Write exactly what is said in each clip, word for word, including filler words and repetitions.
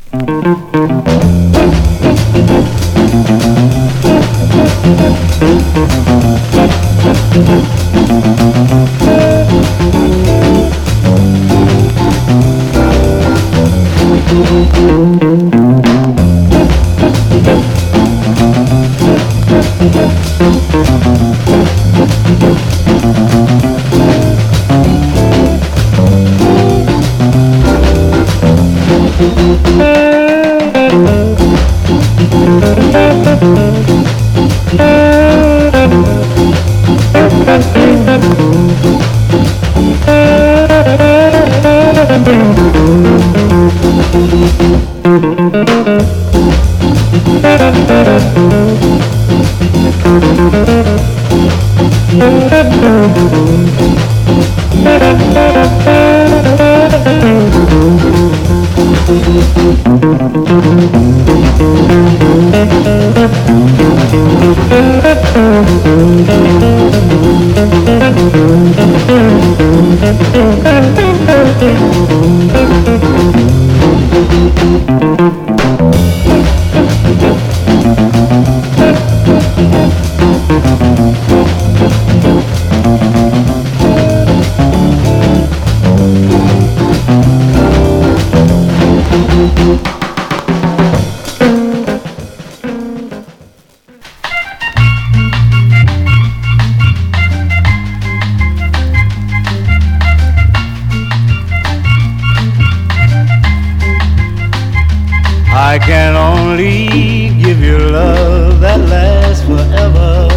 I can only give you love that lasts forever,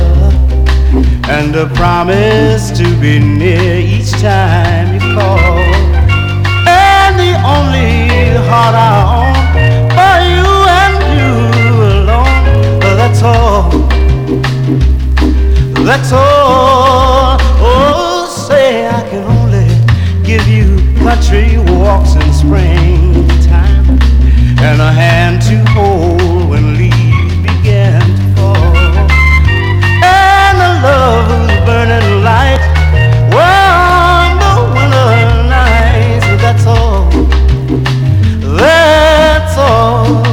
and a promise to be near each time you call. And the only heart I own for you and you alone. That's all, that's all. Oh, say I can only give you country walks in springtime, and a hand to hold when leaves begin to fall, and a love whose burning light warm the winter nights. That's all, that's all.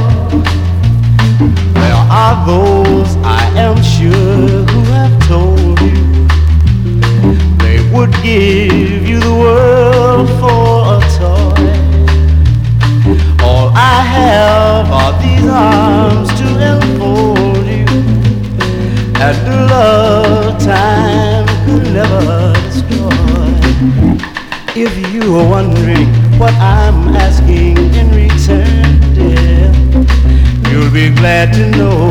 There are those, I am sure, who have told you they would give you the world for a toy. All I have are these arms to enfold you, and the love time could never destroy. If you are wondering what I'm asking in return, dear, you'll be glad to know